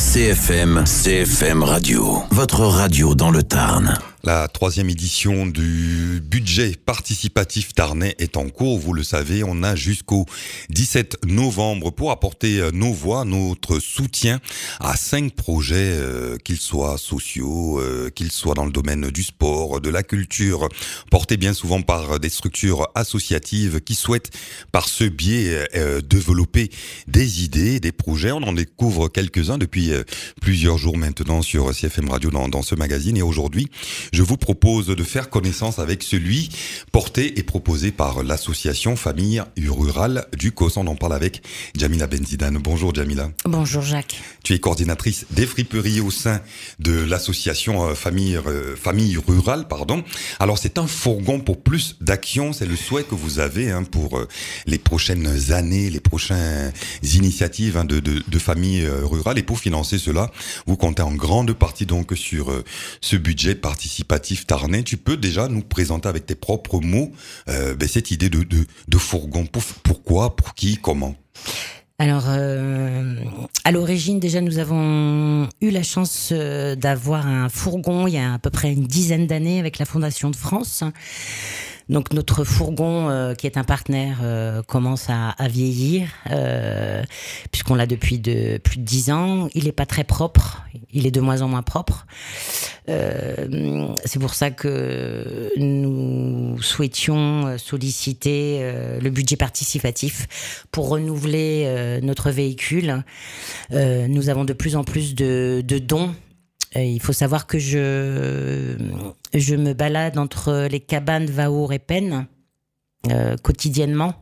CFM Radio, votre radio dans le Tarn. La 3e édition du budget participatif tarnais est en cours. Vous le savez, on a jusqu'au 17 novembre pour apporter nos voix, notre soutien à 5 projets, qu'ils soient sociaux, qu'ils soient dans le domaine du sport, de la culture, portés bien souvent par des structures associatives qui souhaitent par ce biais développer des idées, des projets. On en découvre quelques-uns depuis plusieurs jours maintenant sur CFM Radio dans ce magazine. Et aujourd'hui, je vous propose de faire connaissance avec celui porté et proposé par l'association Famille Rurale du COS. On en parle avec Jamila Benzidane. Bonjour Jamila. Bonjour Jacques. Tu es coordinatrice des friperies au sein de l'association Famille Rurale. Alors c'est un fourgon pour plus d'action. C'est le souhait que vous avez pour les prochaines années, les prochaines initiatives de Famille Rurale. Et pour financer cela, vous comptez en grande partie donc sur ce budget participatif tarnais. Tu peux déjà nous présenter avec tes propres mots cette idée de fourgon. Pourquoi, pour qui, comment? Alors, à l'origine, déjà, nous avons eu la chance d'avoir un fourgon il y a à peu près une dizaine d'années avec la Fondation de France. Donc notre fourgon, qui est un partenaire, commence à vieillir, puisqu'on l'a depuis plus de 10 ans. Il n'est pas très propre, il est de moins en moins propre. C'est pour ça que nous souhaitions solliciter le budget participatif pour renouveler notre véhicule. Nous avons de plus en plus de dons. Il faut savoir que je me balade entre les cabanes Vaour et Penn quotidiennement.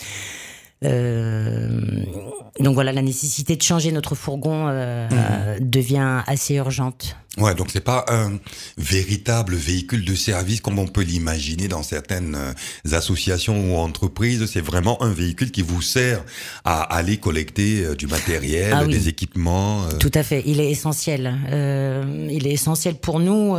Donc voilà, la nécessité de changer notre fourgon devient assez urgente. Ouais, donc c'est pas un véritable véhicule de service comme on peut l'imaginer dans certaines associations ou entreprises. C'est vraiment un véhicule qui vous sert à aller collecter du matériel, des équipements. Tout à fait, il est essentiel. Il est essentiel pour nous.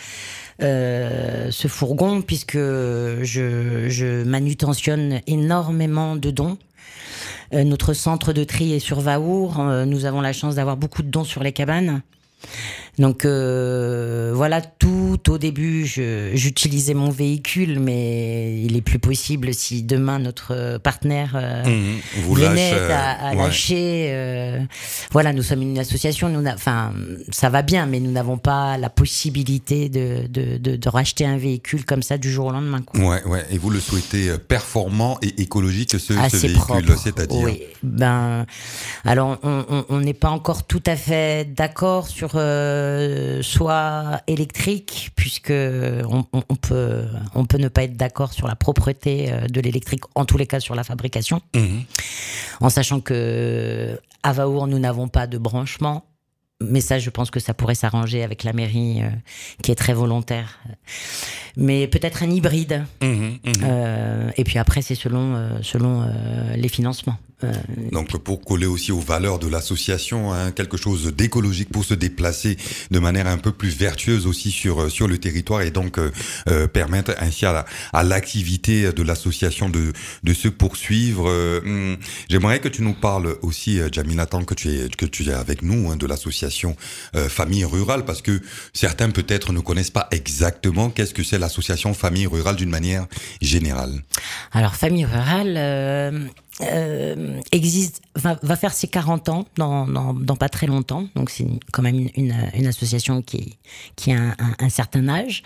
Ce fourgon, puisque je manutentionne énormément de dons. Notre centre de tri est sur Vaour. Nous avons la chance d'avoir beaucoup de dons sur les cabanes. Donc voilà, tout au début, j'utilisais mon véhicule, mais il est plus possible si demain notre partenaire venait à lâcher. Voilà, nous sommes une association, ça va bien, mais nous n'avons pas la possibilité de racheter un véhicule comme ça du jour au lendemain. Ouais. Et vous le souhaitez performant et écologique, ce véhicule, propre. C'est-à-dire. Oui. Alors on n'est pas encore tout à fait d'accord sur soit électrique, puisque on peut ne pas être d'accord sur la propreté de l'électrique, en tous les cas sur la fabrication, en sachant que à Vaour nous n'avons pas de branchement. Mais ça, je pense que ça pourrait s'arranger avec la mairie, qui est très volontaire. Mais peut-être un hybride. Et puis après, c'est selon les financements. Donc pour coller aussi aux valeurs de l'association, quelque chose d'écologique pour se déplacer de manière un peu plus vertueuse aussi sur le territoire, et donc permettre ainsi à l'activité de l'association de se poursuivre. J'aimerais que tu nous parles aussi, Jamila, tant que tu es avec nous, de l'association Famille Rurale, parce que certains peut-être ne connaissent pas exactement qu'est-ce que c'est l'association Famille Rurale d'une manière générale. Alors Famille Rurale existe, va faire ses 40 ans dans pas très longtemps, donc c'est quand même une association qui a un certain âge.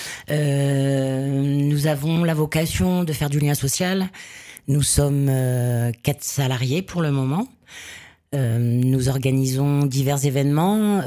Nous avons la vocation de faire du lien social. Nous sommes 4 salariés pour le moment. Nous organisons divers événements.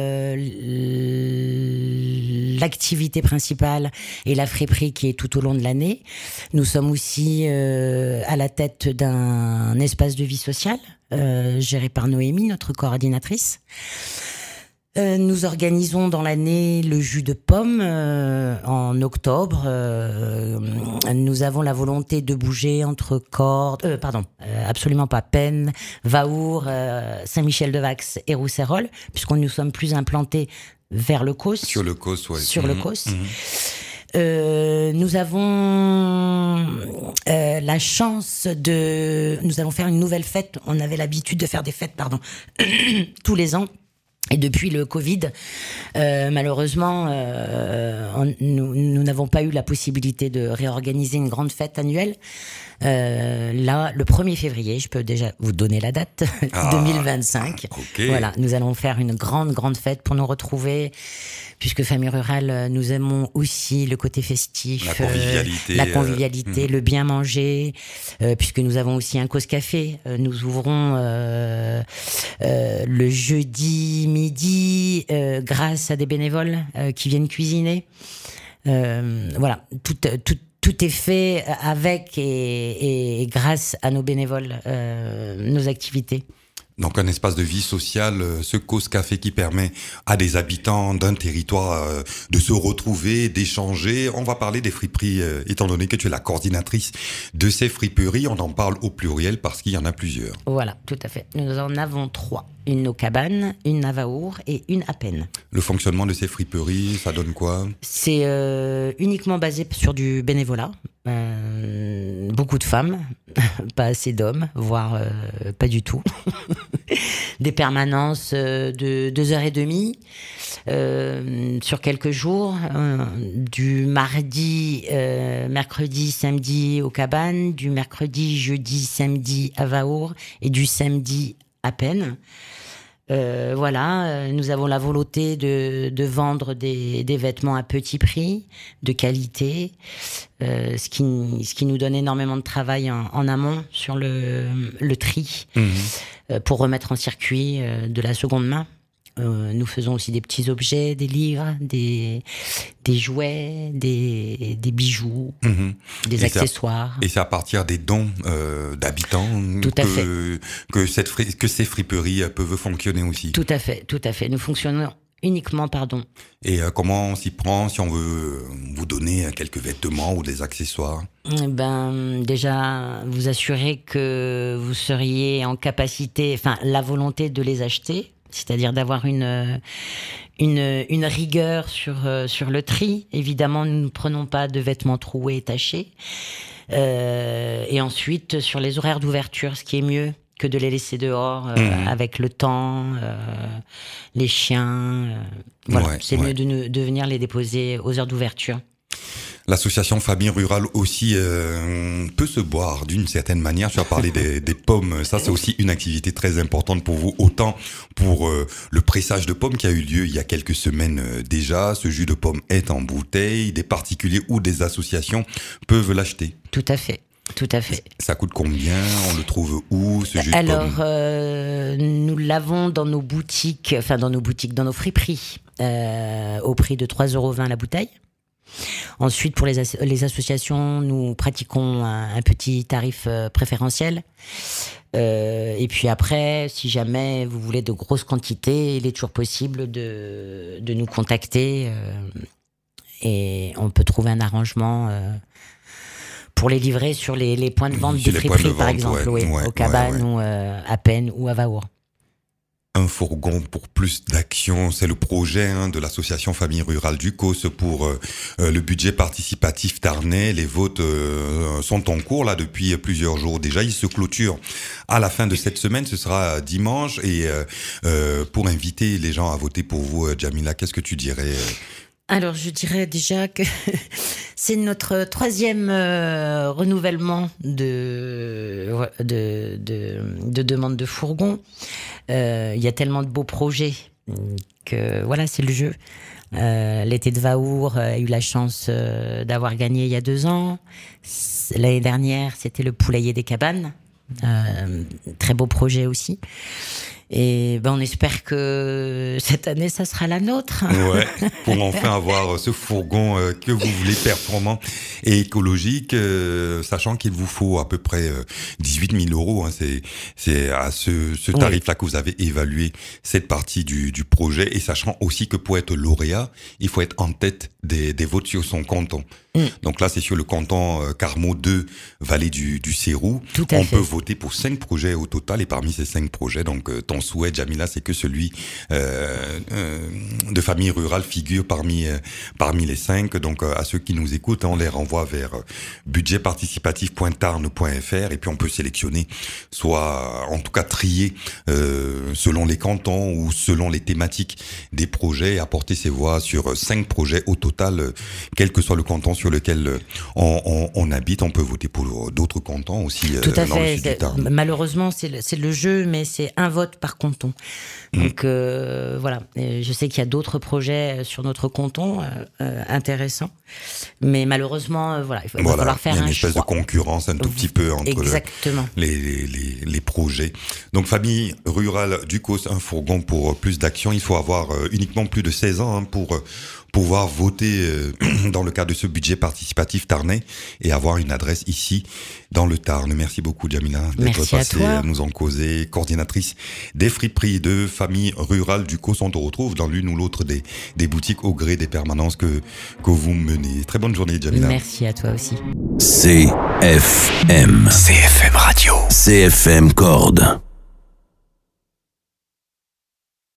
L'activité principale est la friperie qui est tout au long de l'année. Nous sommes aussi à la tête d'un espace de vie sociale géré par Noémie, notre coordinatrice. Nous organisons dans l'année le jus de pomme en octobre. Nous avons la volonté de bouger entre absolument pas, Penn, Vaour, Saint-Michel-de-Vax et Rousserolles, puisqu'on nous sommes plus implantés vers le COS. Sur le COS, oui. Sur le COS. Nous avons la chance nous allons faire une nouvelle fête. On avait l'habitude de faire des fêtes, tous les ans. Et depuis le Covid, malheureusement, nous n'avons pas eu la possibilité de réorganiser une grande fête annuelle. Là, le 1er février, je peux déjà vous donner la date, 2025. Okay. Voilà, nous allons faire une grande fête pour nous retrouver, puisque Famille Rurale, nous aimons aussi le côté festif, la convivialité, le bien manger, puisque nous avons aussi un cause café. Nous ouvrons le jeudi midi grâce à des bénévoles qui viennent cuisiner. Voilà, tout est fait avec et grâce à nos bénévoles, nos activités. Donc un espace de vie sociale, ce cause café qui permet à des habitants d'un territoire de se retrouver, d'échanger. On va parler des friperies, étant donné que tu es la coordinatrice de ces friperies. On en parle au pluriel parce qu'il y en a plusieurs. Voilà, tout à fait. Nous en avons 3. Une aux cabanes, une à Vaour et une à Peine. Le fonctionnement de ces friperies, ça donne quoi ? C'est uniquement basé sur du bénévolat. Beaucoup de femmes, pas assez d'hommes, voire pas du tout. Des permanences de 2h30 sur quelques jours, du mardi, mercredi, samedi aux cabanes, du mercredi, jeudi, samedi à Vaour et du samedi à Peine. Voilà, nous avons la volonté de vendre des vêtements à petit prix, de qualité, ce qui nous donne énormément de travail en amont sur le tri, pour remettre en circuit de la seconde main. Nous faisons aussi des petits objets, des livres, des jouets, des bijoux, des accessoires. Et c'est à partir des dons d'habitants que ces friperies peuvent fonctionner aussi. Tout à fait. Nous fonctionnons uniquement par dons. Et comment on s'y prend si on veut vous donner quelques vêtements ou des accessoires ? Déjà, vous assurer que vous seriez en capacité, la volonté de les acheter. C'est-à-dire d'avoir une rigueur sur le tri. Évidemment, nous ne prenons pas de vêtements troués et tachés. Et ensuite, sur les horaires d'ouverture, ce qui est mieux que de les laisser dehors avec le temps, les chiens. C'est mieux de venir les déposer aux heures d'ouverture. L'association Famille Rurale aussi peut se boire d'une certaine manière. Tu as parlé des pommes. Ça, c'est aussi une activité très importante pour vous. Autant pour le pressage de pommes qui a eu lieu il y a quelques semaines déjà. Ce jus de pomme est en bouteille. Des particuliers ou des associations peuvent l'acheter. Tout à fait. Ça coûte combien ? On le trouve où, ce jus de pomme ? Alors, nous l'avons dans nos boutiques, dans nos friperies, au prix de 3,20€ la bouteille. Ensuite, pour les associations, nous pratiquons un petit tarif préférentiel. Et puis après, si jamais vous voulez de grosses quantités, il est toujours possible de nous contacter et on peut trouver un arrangement pour les livrer sur les points de vente des friperies, par exemple, aux cabanes ou à Peine ou à Vaour. Un fourgon pour plus d'action, c'est le projet de l'association Famille Rurale du COS pour le budget participatif tarnais. Les votes sont en cours là depuis plusieurs jours déjà. Ils se clôturent à la fin de cette semaine, ce sera dimanche. Et pour inviter les gens à voter pour vous, Djamila, qu'est-ce que tu dirais ? Alors, je dirais déjà que c'est notre 3e renouvellement de demande de fourgon. Il y a tellement de beaux projets que voilà, c'est le jeu. L'été de Vaour a eu la chance d'avoir gagné il y a 2 ans. L'année dernière, c'était le poulailler des cabanes. Très beau projet aussi. Et on espère que cette année, ça sera la nôtre. Ouais, pour enfin avoir ce fourgon que vous voulez performant et écologique, sachant qu'il vous faut à peu près 18 000 euros. C'est à ce tarif-là que vous avez évalué cette partie du projet. Et sachant aussi que pour être lauréat, il faut être en tête des votes sur son compte. Donc là, c'est sur le canton Carmaux 2, vallée du Sérou. On peut voter pour 5 projets au total, et parmi ces 5 projets, donc ton souhait, Djamila, c'est que celui de famille rurale figure parmi les 5. Donc à ceux qui nous écoutent, on les renvoie vers budgetparticipatif.tarn.fr, et puis on peut sélectionner, soit en tout cas trier selon les cantons ou selon les thématiques des projets, et apporter ses voix sur 5 projets au total, quel que soit le canton sur lequel on habite. On peut voter pour d'autres cantons aussi. Tout à dans fait. le sud du Tarn. Malheureusement, c'est le jeu, mais c'est un vote par canton. Donc voilà, je sais qu'il y a d'autres projets sur notre canton intéressants, mais malheureusement, voilà, il va falloir faire un choix. Il y a une espèce de concurrence un tout petit peu entre les projets. Donc famille rurale du Causse, un fourgon pour plus d'action. Il faut avoir uniquement plus de 16 ans pour pouvoir voter dans le cadre de ce budget participatif tarnais, et avoir une adresse ici dans le Tarn. Merci beaucoup, Djamila, d'être passée à nous en causer. Coordinatrice des friperies de famille rurale du Causse. On te retrouve dans l'une ou l'autre des boutiques au gré des permanences que vous menez. Très bonne journée, Djamila. Merci à toi aussi. CFM Radio. CFM Corde.